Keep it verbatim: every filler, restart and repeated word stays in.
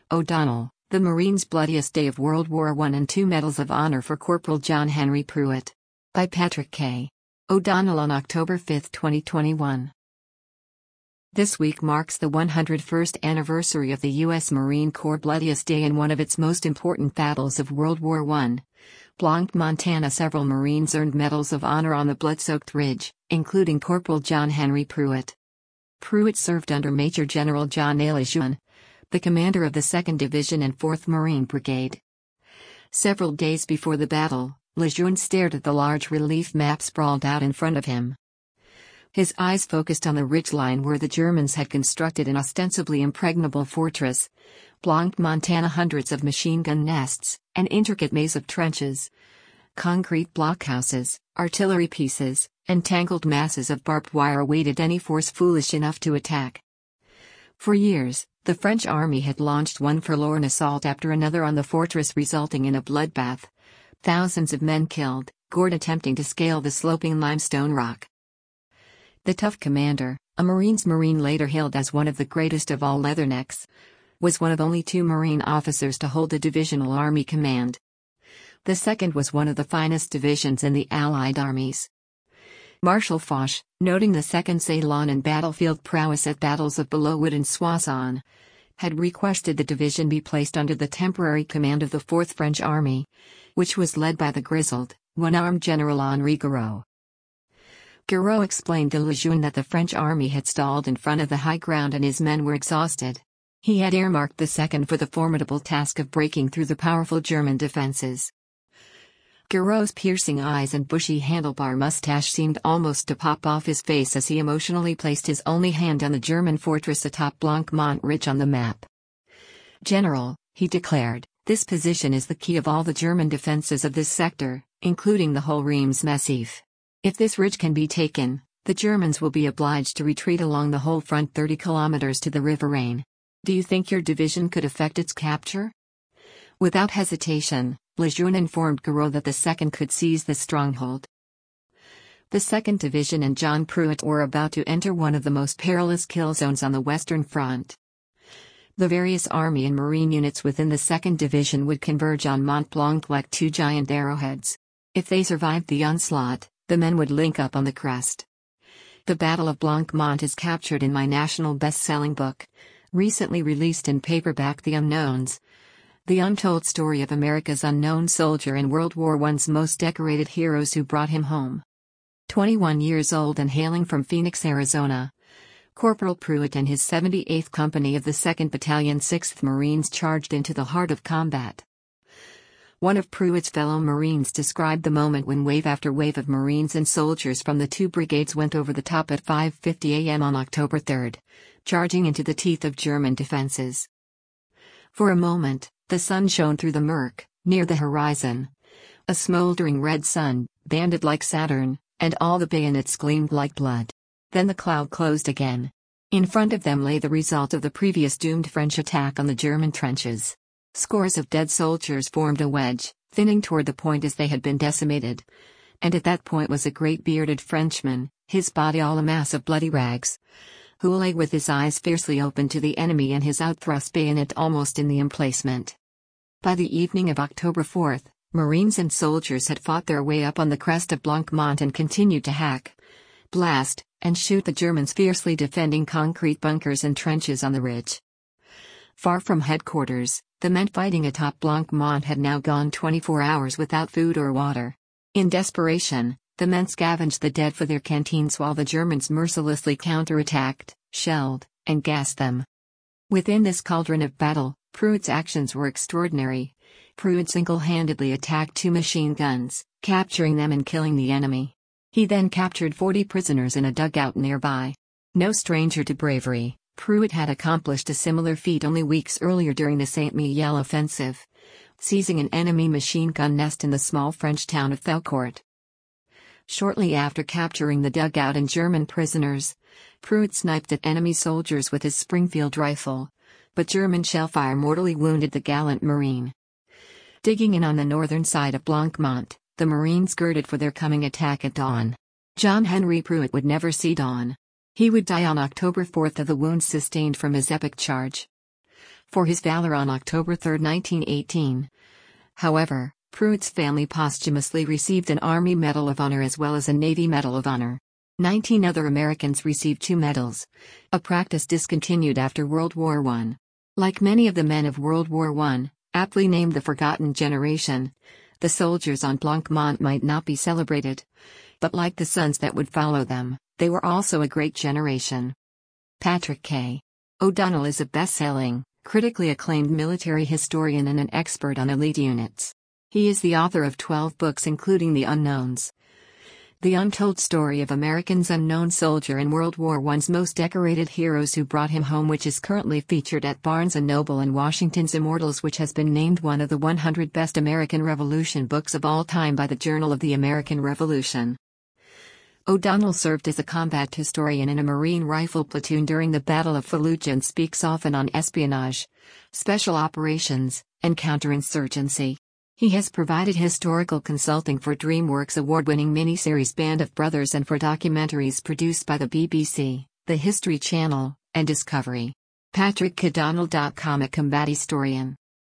O'Donnell, the Marines' bloodiest day of World War One and two Medals of Honor for Corporal John Henry Pruitt. By Patrick K. O'Donnell on October fifth, twenty twenty-one. This week marks the one hundred first anniversary of the U S Marine Corps' bloodiest day in one of its most important battles of World War One. Blanc, Montana. Several Marines earned Medals of Honor on the blood-soaked ridge, including Corporal John Henry Pruitt. Pruitt served under Major General John A. Lejeune, the commander of the second Division and fourth Marine Brigade. Several days before the battle, Lejeune stared at the large relief map sprawled out in front of him. His eyes focused on the ridgeline where the Germans had constructed an ostensibly impregnable fortress. Blanc, Montana. Hundreds of machine gun nests, an intricate maze of trenches, concrete blockhouses, artillery pieces, and tangled masses of barbed wire awaited any force foolish enough to attack. For years, the French army had launched one forlorn assault after another on the fortress, resulting in a bloodbath. Thousands of men killed, gored attempting to scale the sloping limestone rock. The tough commander, a Marine's Marine later hailed as one of the greatest of all leathernecks, was one of only two Marine officers to hold a divisional army command. The second was one of the finest divisions in the Allied armies. Marshal Foch, noting the second Ceylon and battlefield prowess at battles of Belleau and Soissons, had requested the division be placed under the temporary command of the fourth French Army, which was led by the grizzled, one-armed General Henri Gouraud. Gouraud explained to Lejeune that the French army had stalled in front of the high ground and his men were exhausted. He had earmarked the second for the formidable task of breaking through the powerful German defenses. Gouraud's piercing eyes and bushy handlebar mustache seemed almost to pop off his face as he emotionally placed his only hand on the German fortress atop Blanc-Mont Ridge on the map. "General," he declared, "this position is the key of all the German defenses of this sector, including the whole Reims Massif. If this ridge can be taken, the Germans will be obliged to retreat along the whole front thirty kilometers to the River Rhine. Do you think your division could effect its capture?" Without hesitation, Lejeune informed Gouraud that the second could seize the stronghold. The second Division and John Pruitt were about to enter one of the most perilous kill zones on the Western Front. The various Army and Marine units within the second Division would converge on Mont Blanc like two giant arrowheads. If they survived the onslaught, the men would link up on the crest. The Battle of Blanc-Mont is captured in my national best-selling book, recently released in paperback, The Unknowns, the untold story of America's unknown soldier and World War One's most decorated heroes who brought him home. twenty-one years old and hailing from Phoenix, Arizona, Corporal Pruitt and his seventy-eighth Company of the second Battalion sixth Marines charged into the heart of combat. One of Pruitt's fellow Marines described the moment when wave after wave of Marines and soldiers from the two brigades went over the top at five fifty a m on October third, charging into the teeth of German defenses. For a moment, the sun shone through the murk, near the horizon. A smoldering red sun, banded like Saturn, and all the bayonets gleamed like blood. Then the cloud closed again. In front of them lay the result of the previous doomed French attack on the German trenches. Scores of dead soldiers formed a wedge, thinning toward the point as they had been decimated. And at that point was a great bearded Frenchman, his body all a mass of bloody rags, who lay with his eyes fiercely open to the enemy and his outthrust bayonet almost in the emplacement. By the evening of October fourth, Marines and soldiers had fought their way up on the crest of Blanc-Mont and continued to hack, blast, and shoot the Germans fiercely defending concrete bunkers and trenches on the ridge. Far from headquarters, the men fighting atop Blanc-Mont had now gone twenty-four hours without food or water. In desperation, the men scavenged the dead for their canteens while the Germans mercilessly counterattacked, shelled, and gassed them. Within this cauldron of battle, Pruitt's actions were extraordinary. Pruitt single-handedly attacked two machine guns, capturing them and killing the enemy. He then captured forty prisoners in a dugout nearby. No stranger to bravery, Pruitt had accomplished a similar feat only weeks earlier during the Saint-Mihiel offensive, seizing an enemy machine gun nest in the small French town of Thelcourt. Shortly after capturing the dugout and German prisoners, Pruitt sniped at enemy soldiers with his Springfield rifle, but German shellfire mortally wounded the gallant Marine. Digging in on the northern side of Blanc-Mont, the Marines girded for their coming attack at dawn. John Henry Pruitt would never see dawn. He would die on October fourth of the wounds sustained from his epic charge. for his valor on October third, nineteen eighteen. However, Pruitt's family posthumously received an Army Medal of Honor as well as a Navy Medal of Honor. Nineteen other Americans received two medals, a practice discontinued after World War One. Like many of the men of World War One, aptly named the Forgotten Generation, the soldiers on Blanc-Mont might not be celebrated. But like the sons that would follow them, they were also a great generation. Patrick K. O'Donnell is a best-selling, critically acclaimed military historian and an expert on elite units. He is the author of twelve books including The Unknowns, The Untold Story of American's Unknown Soldier and World War One's Most Decorated Heroes Who Brought Him Home, which is currently featured at Barnes and Noble, and Washington's Immortals, which has been named one of the one hundred best American Revolution books of all time by the Journal of the American Revolution. O'Donnell served as a combat historian in a Marine rifle platoon during the Battle of Fallujah and speaks often on espionage, special operations, and counterinsurgency. He has provided historical consulting for DreamWorks award-winning miniseries Band of Brothers and for documentaries produced by the B B C, the History Channel, and Discovery. Patrick K O'Donnell dot com, a combat historian.